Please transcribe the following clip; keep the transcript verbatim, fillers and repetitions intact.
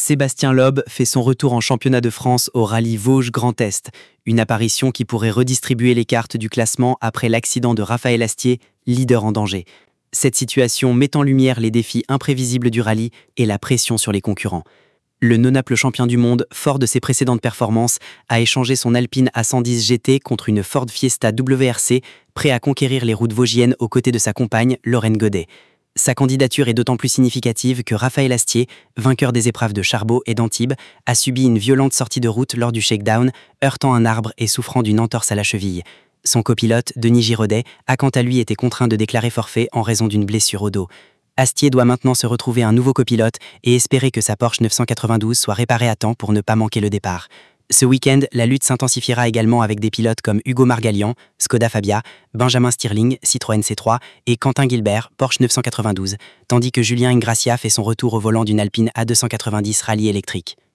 Sébastien Loeb fait son retour en championnat de France au rallye Vosges Grand Est, une apparition qui pourrait redistribuer les cartes du classement après l'accident de Raphaël Astier, leader en danger. Cette situation met en lumière les défis imprévisibles du rallye et la pression sur les concurrents. Le nonaple champion du monde, fort de ses précédentes performances, a échangé son Alpine A cent dix G T contre une Ford Fiesta W R C, prêt à conquérir les routes vosgiennes aux côtés de sa compagne, Lorraine Godet. Sa candidature est d'autant plus significative que Raphaël Astier, vainqueur des épreuves de Charbaud et d'Antibes, a subi une violente sortie de route lors du shakedown, heurtant un arbre et souffrant d'une entorse à la cheville. Son copilote, Denis Giraudet, a quant à lui été contraint de déclarer forfait en raison d'une blessure au dos. Astier doit maintenant se retrouver un nouveau copilote et espérer que sa Porsche neuf cent quatre-vingt-douze soit réparée à temps pour ne pas manquer le départ. Ce week-end, la lutte s'intensifiera également avec des pilotes comme Hugo Margallian, Skoda Fabia, Benjamin Stirling, Citroën C trois et Quentin Gilbert, Porsche neuf cent quatre-vingt-douze, tandis que Julien Ingrassia fait son retour au volant d'une Alpine A deux cent quatre-vingt-dix rallye électrique.